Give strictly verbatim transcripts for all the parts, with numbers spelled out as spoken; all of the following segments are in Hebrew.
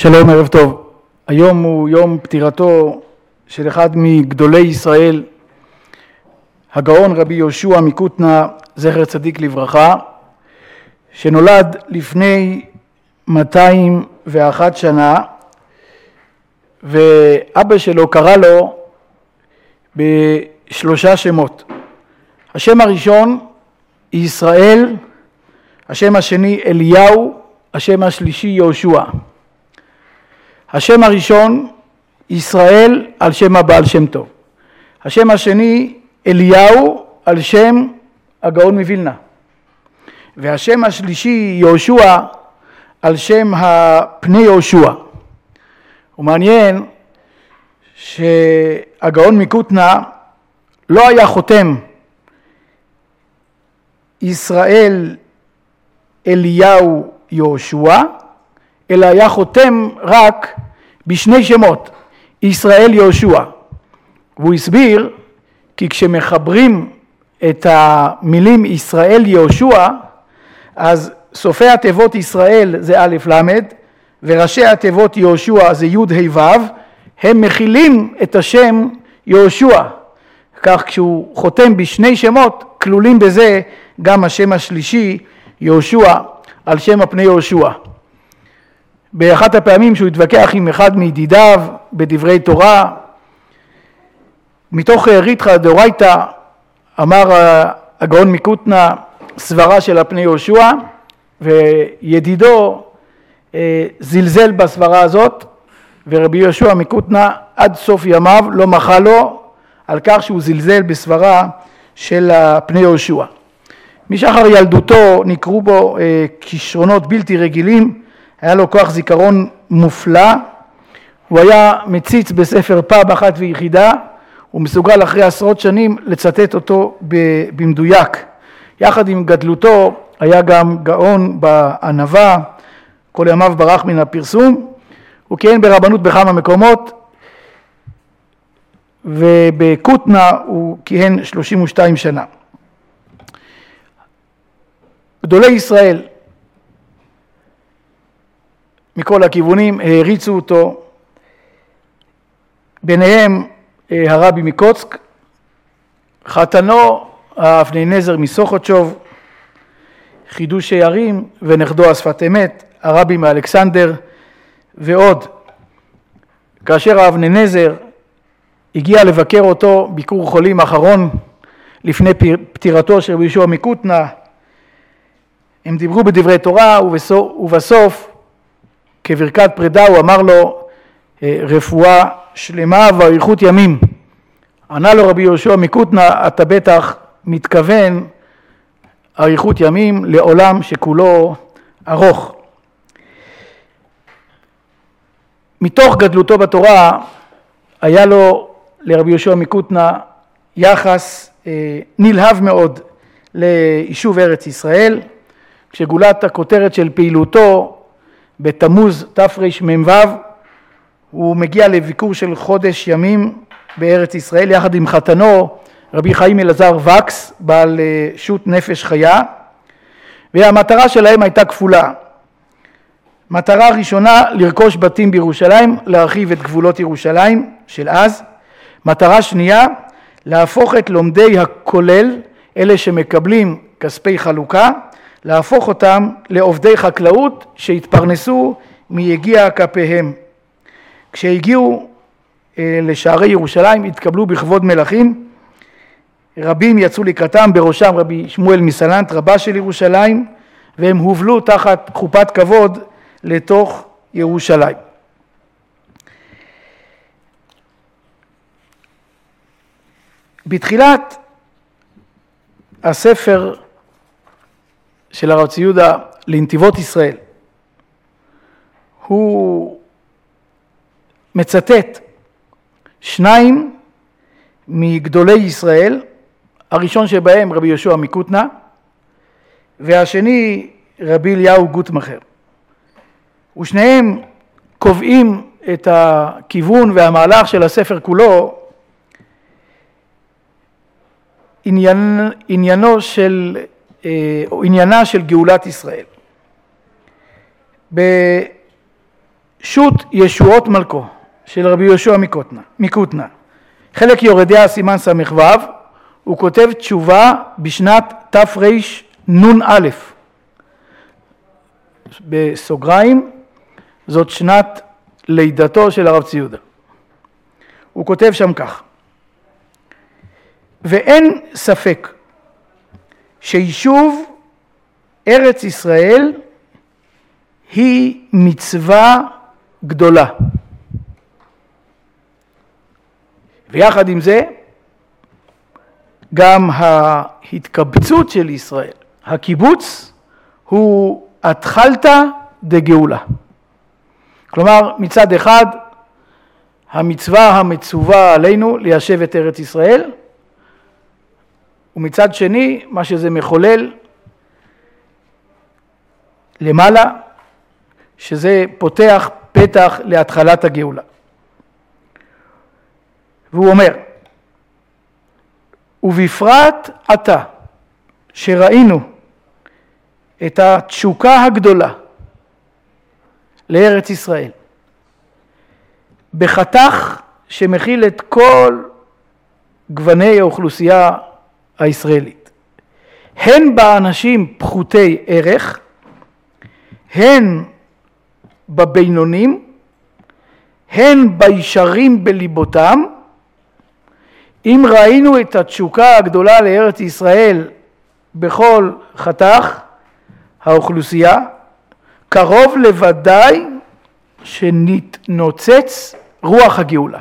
שלום, ערב טוב. היום הוא יום פטירתו של אחד מגדולי ישראל, הגאון רבי יהושע מקוטנה, זכר צדיק לברכה, שנולד לפני מאתיים ואחת שנה, ואבא שלו קרא לו בשלושה שמות. השם הראשון ישראל, השם השני אליהו, השם השלישי יהושע. השם הראשון ישראל על שם הבעל שם טוב. השם השני אליהו על שם הגאון מווילנה. והשם השלישי יהושע על שם הפני יהושע. ומעניין שהגאון מקוטנה לא היה חותם ישראל אליהו יהושע, אלא היה חותם רק בשני שמות, ישראל יהושע. והוא הסביר כי כשמחברים את המילים ישראל יהושע, אז סופי התיבות ישראל זה א' למד, וראשי התיבות יהושע זה י' ה' ו', הם מכילים את השם יהושע. כך כשהוא חותם בשני שמות, כלולים בזה גם השם השלישי יהושע על שם הפני יהושע. באחת הפעמים שהוא התווכח עם אחד מידידיו בדברי תורה, מתוך ריתחא דאורייתא אמר הגאון מקוטנה סברה של הפני יהושע, וידידו זלזל בסברה הזאת, ורבי יהושע מקוטנה עד סוף ימיו לא מחה לו על כך שהוא זלזל בסברה של הפני יהושע. משחר ילדותו נקראו בו כישרונות בלתי רגילים, היה לו כוח זיכרון מופלא, הוא היה מציץ בספר פעם אחת ויחידה, הוא מסוגל אחרי עשרות שנים לצטט אותו במדויק. יחד עם גדלותו היה גם גאון בענווה, כל ימיו ברח מן הפרסום, הוא כיהן ברבנות בכמה מקומות, ובקוטנה הוא כיהן שלושים ושתיים שנה. גדולי ישראל מכל הכיוונים העריצו אותו, ביניהם הרבי מקוצק, חתנו אבני נזר מסוכותשוב, חידוש שערים ונכדו השפת אמת, הרבי מאלכסנדר ועוד. כאשר אבני נזר הגיע לבקר אותו ביקור חולים אחרון לפני פטירתו של רבי יהושע מקוטנה, הם דיברו בדברי תורה, ובסוף כברכת פרידה הוא אמר לו רפואה שלמה ואריכות ימים. ענה לו רבי יהושע מקוטנה, אתה בטח מתכוון אריכות ימים לעולם שכולו ארוך. מתוך גדלותו בתורה היה לו לרבי יהושע מקוטנה יחס נלהב מאוד ליישוב ארץ ישראל. כשגולת הכותרת של פעילותו בתמוז תרמ"ו, הוא מגיע לביקור של חודש ימים בארץ ישראל יחד עם חתנו רבי חיים אלעזר וקס, בעל שו"ת נפש חיה, והמטרה שלהם הייתה כפולה. מטרה ראשונה, לרכוש בתים בירושלים, להרחיב את גבולות ירושלים של אז. מטרה שנייה, להפוך את לומדי הכולל, אלה שמקבלים כספי חלוקה, להפוך אותם לעובדי חקלאות שהתפרנסו מיגיע כפיהם. כשהגיעו לשערי ירושלים התקבלו בכבוד מלכים, רבים יצאו לקראתם, בראשם רבי שמואל מסלנט רבה של ירושלים, והם הובלו תחת חופת כבוד לתוך ירושלים. בתחילת הספר של הרב צבי יהודה לנתיבות ישראל, הוא מצטט שניים מגדולי ישראל, הראשון שבהם רבי יהושע מקוטנה, והשני רבי אליהו גוטמכר. ושניהם קובעים את הכיוון והמהלך של הספר כולו, עניין, עניינו של, עניינה של גאולת ישראל. שו"ת ישועות מלכו של רבי יהושע מקוטנה, חלק יורדיה סימן ס"ו, הוא כותב תשובה בשנת תרנ"א, בסוגריים, זאת שנת לידתו של הרב צבי יהודה. הוא כותב שם כך: ואין ספק שיישוב ארץ ישראל היא מצווה גדולה. ויחד עם זה, גם ההתקבצות של ישראל, הקיבוץ, הוא התחלתא דגאולה. כלומר, מצד אחד, המצווה המצווה עלינו ליישב את ארץ ישראל, ומצד שני, מה שזה מחולל למעלה, שזה פותח פתח להתחלת הגאולה. והוא אומר, ובפרט עתה, שראינו את התשוקה הגדולה לארץ ישראל, בחתך שמכיל את כל גווני האוכלוסייה הישראלית, הן באנשים פחותי ערך, הן בבינונים, הן בישרים בליבותם. אם ראינו את התשוקה הגדולה לארץ ישראל בכל חתך האוכלוסייה, קרוב לוודאי שנתנוצץ רוח הגאולה.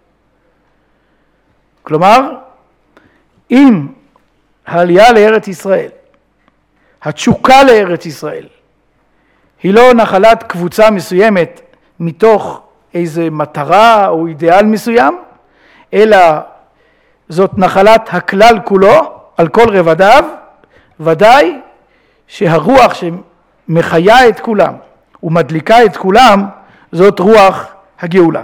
כלומר, אם העלייה לארץ ישראל, התשוקה לארץ ישראל, היא לא נחלת קבוצה מסוימת מתוך איזה מטרה או אידיאל מסוים, אלא זאת נחלת הכלל כולו, על כל רבדיו, ודאי שהרוח שמחיה את כולם ומדליקה את כולם, זאת רוח הגאולה.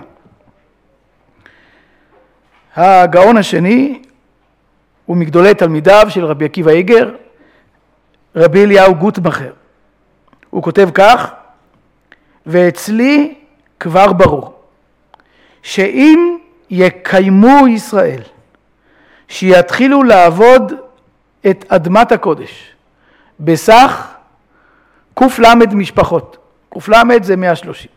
הגאון השני הוא מגדולי תלמידיו של רבי עקיבא איגר, רבי אליהו גוטמכר. הוא כותב כך: ואצלי כבר ברור שאם יקיימו ישראל שיתחילו לעבוד את אדמת הקודש בסך ק"ל משפחות, ק"ל זה מאה ושלושים,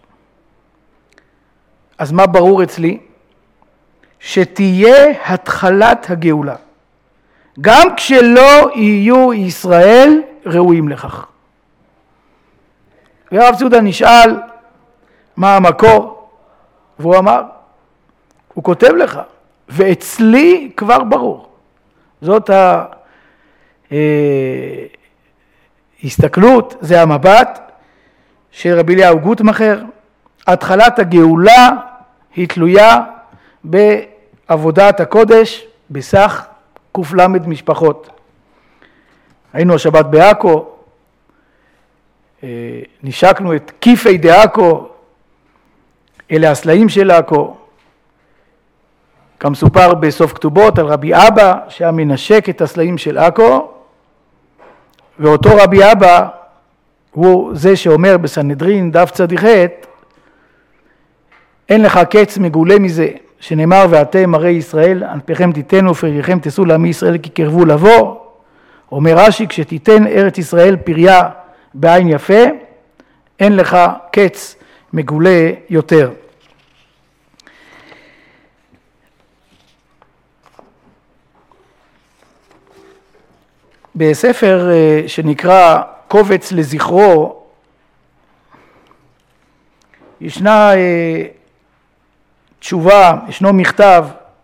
אז מה ברור אצלי? שתהיה התחלת הגאולה, גם כשלא יהיו ישראל ראויים לכך. והרב צבי יהודה נשאל מה המקור, והוא אמר, הוא כותב לך, ואצלי כבר ברור. זאת ההסתכלות, זה המבט של רבי אליהו גוטמכר. התחלת הגאולה היא תלויה בעבודת הקודש בסך ק"ל משפחות. היינו השבת בעכו, נשקנו את כיפי דעכו, אלה הסלעים של עכו. כמסופר בסוף כתובות על רבי אבא שהיה מנשק את הסלעים של עכו, ואותו רבי אבא הוא זה שאומר בסנהדרין דף צדיח, אין לך קץ מגולה מזה, שנאמר ואתם הרי ישראל, ענפיכם תיתנו ופרייכם תשאו לעמי ישראל כי קרבו לבוא. אומר רש"י, כשתיתן ארץ ישראל פריה בעין יפה, אין לך קץ מגולה יותר. בספר שנקרא קובץ לזכרו, ישנה תשובה, ישנו מכתב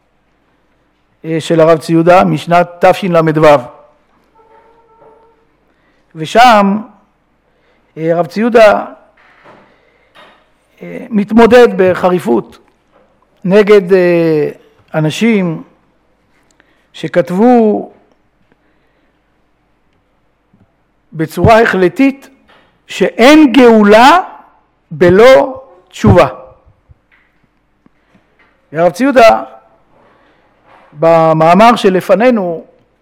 של הרב צבי יהודה משנת תשל"ו, ושם הרב צבי יהודה מתמודד בחריפות נגד אנשים שכתבו בצורה החלטית שאין גאולה בלא תשובה. הרב צבי יהודה במאמר שלפנינו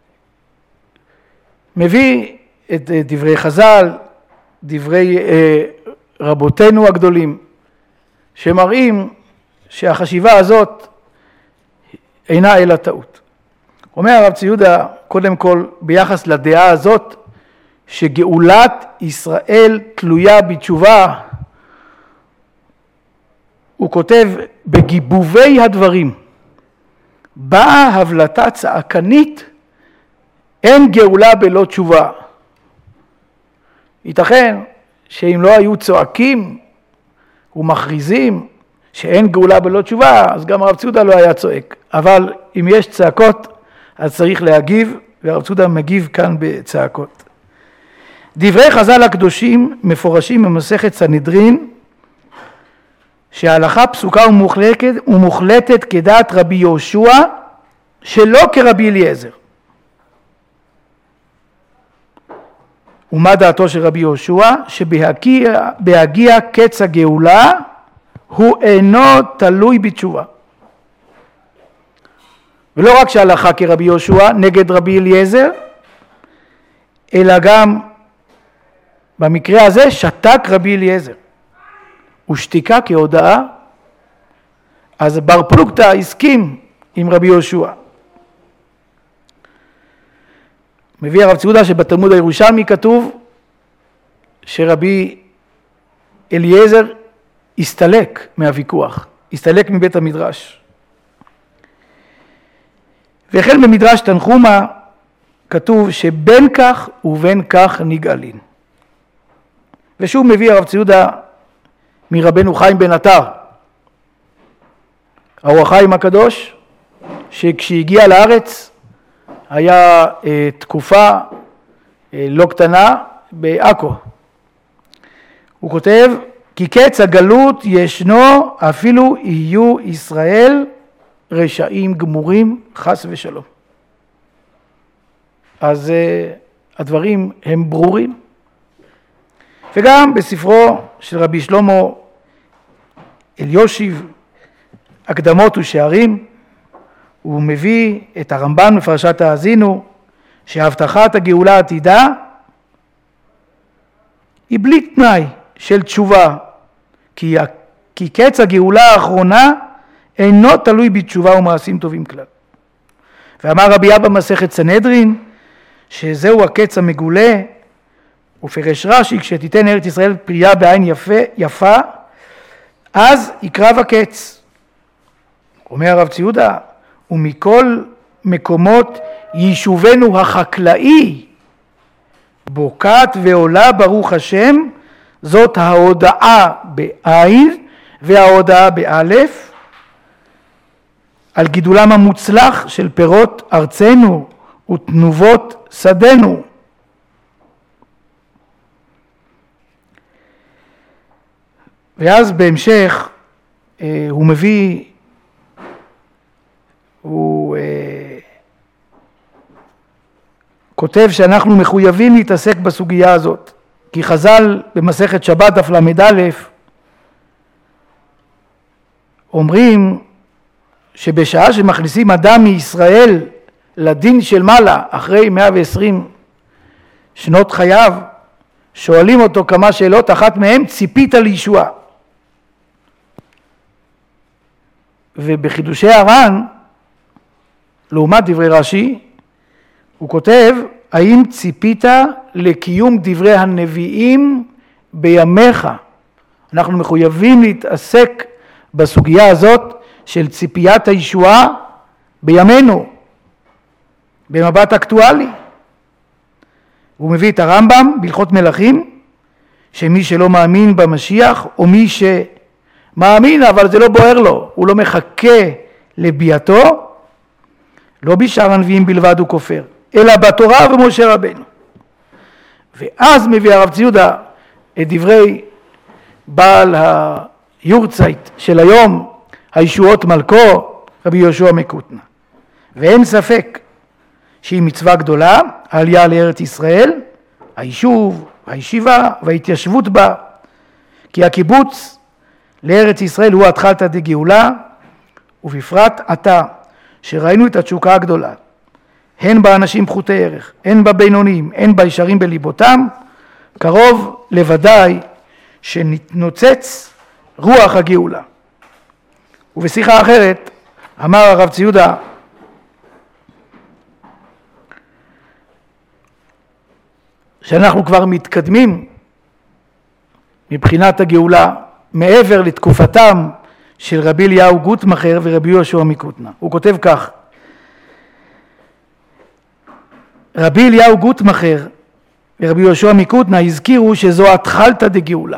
מביא את דברי חז"ל, דברי רבותינו הגדולים, שמראים שהחשיבה הזאת אינה אלא טעות. אומר הרב צבי יהודה, קודם כל ביחס לדעה הזאת, שגאולת ישראל תלויה בתשובה, הוא כותב, בגיבובי הדברים באה הבלטה צעקנית, אין גאולה בלא תשובה. ייתכן שאם לא היו צועקים ומכריזים שאין גאולה בלא תשובה, אז גם הרב צבי יהודה לא היה צועק. אבל אם יש צעקות, אז צריך להגיב, והרב צבי יהודה מגיב כאן בצעקות. דברי חז"ל הקדושים מפורשים במסכת סנהדרין, שההלכה פסוקה ומוחלטת, ומוחלטת כדעת רבי יהושע, שלא כרבי אליעזר. ומה דעתו של רבי יהושע? שבהגיע קץ הגאולה הוא אינו תלוי בתשובה. ולא רק שההלכה כרבי יהושע נגד רבי אליעזר, אלא גם במקרה הזה שתק רבי אליעזר. ושתיקה כהודאה, אז בר פלוגתא הסכים עם רבי יהושע. מביא הרב צבי יהודה שבתלמוד הירושלמי כתוב שרבי אליעזר הסתלק מהוויכוח, הסתלק מבית המדרש. וכן במדרש תנחומא כתוב שבין כך ובין כך נגאלין. ושוב מביא הרב צבי יהודה מרבנו חיים בן עטר, האור החיים הקדוש, שכשהגיע לארץ היה אה, תקופה אה, לא קטנה בעכו. הוא כותב, כי קץ הגלות ישנו אפילו יהיו ישראל רשעים גמורים חס ושלום. אז אה, הדברים הם ברורים. וגם בספרו של רבי שלמה אליושיב, הקדמות ושערים, הוא מביא את הרמב"ן בפרשת האזינו, שהבטחת הגאולה העתידה היא בלי תנאי של תשובה, כי, כי קץ הגאולה האחרונה אינו תלוי בתשובה ומעשים טובים כלל. ואמר רבי אבא במסכת סנהדרין, שזהו הקץ המגולה, ופרש רש"י, כשתיתן ארץ ישראל פרייה בעין יפה, יפה, אז יקרב הקץ. אומר הרב צבי יהודה, ומכל מקומות יישובנו החקלאי בוקעת ועולה ברוך השם, זאת ההודעה בעין וההודעה באלף, על גידולם המוצלח של פירות ארצנו ותנובות שדנו. ואז בהמשך הוא מביא, הוא כותב שאנחנו מחויבים להתעסק בסוגיה הזאת, כי חז"ל במסכת שבת דף למד א' אומרים שבשעה שמכניסים אדם מישראל לדין של מעלה אחרי מאה ועשרים שנות חייו, שואלים אותו כמה שאלות, אחת מהן, ציפית לישועה? ובחידושי הר"ן, לעומת דברי רש"י, הוא כותב, האם ציפית לקיום דברי הנביאים בימיך? אנחנו מחויבים להתעסק בסוגיה הזאת של ציפיית הישועה בימינו, במבט אקטואלי. הוא מביא את הרמב"ם בהלכות מלכים, שמי שלא מאמין במשיח, או מי שמאמין אבל זה לא בוער לו, הוא לא מחכה לביאתו, לא בשאר הנביאים בלבד הוא כופר, אלא בתורה ומשה רבנו. ואז מביא הרב צבי יהודה את דברי בעל היורצייט של היום, הישועות מלכו, רבי יהושע מקוטנה. ואין ספק שהיא מצווה גדולה, העלייה לארץ ישראל, היישוב, הישיבה וההתיישבות בה, כי הקיבוץ לארץ ישראל הוא התחלתא דגאולה, ובפרט עתה, שראינו את התשוקה הגדולה, הן באנשים פחותי ערך, הן בבינונים, הן בישרים בליבותם, קרוב לוודאי שנתנוצץ רוח הגאולה. ובשיחה אחרת אמר הרב צבי יהודה שאנחנו כבר מתקדמים מבחינת הגאולה מעבר לתקופתם של רבי אליהו גוטמכר ורבי יהושע מקוטנה. הוא כותב כך: רבי אליהו גוטמכר ורבי יהושע מקוטנה הזכירו שזו התחלתא דגאולה,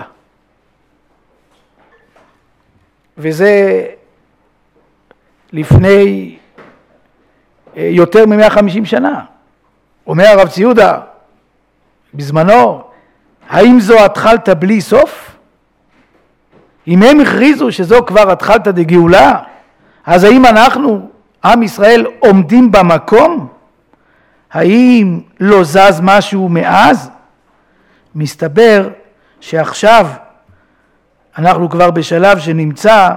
וזה לפני יותר מ-מאה וחמישים שנה. אומר הרב צבי יהודה בזמנו, האם זו התחלתא בלי סוף? אם הם הכריזו שזו כבר התחלתא דגאולה, אז האם אנחנו, עם ישראל, עומדים במקום? האם לא זז משהו מאז? מסתבר שעכשיו אנחנו כבר בשלב שנמצא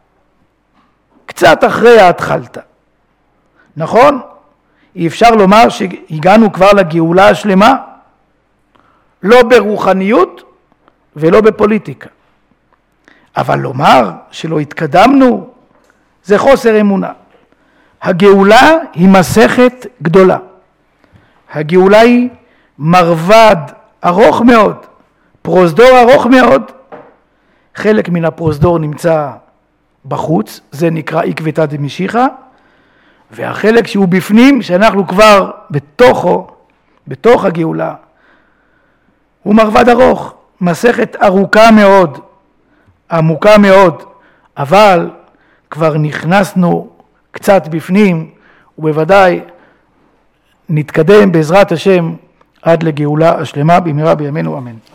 קצת אחרי ההתחלתא. נכון? אי אפשר לומר שהגענו כבר לגאולה השלמה, לא ברוחניות ולא בפוליטיקה. אבל לומר שלא התקדמנו זה חוסר אמונה. הגאולה היא מסכת גדולה. הגאולה היא מרבד ארוך מאוד, פרוזדור ארוך מאוד. חלק מן הפרוזדור נמצא בחוץ, זה נקרא עקבתא דמשיחא, והחלק שהוא בפנים, שאנחנו כבר בתוכו, בתוך הגאולה, הוא מרבד ארוך, מסכת ארוכה מאוד, עמוקה מאוד, אבל כבר נכנסנו קצת בפנים, ובוודאי נתקדם בעזרת השם עד לגאולה השלמה במהרה בימינו אמן.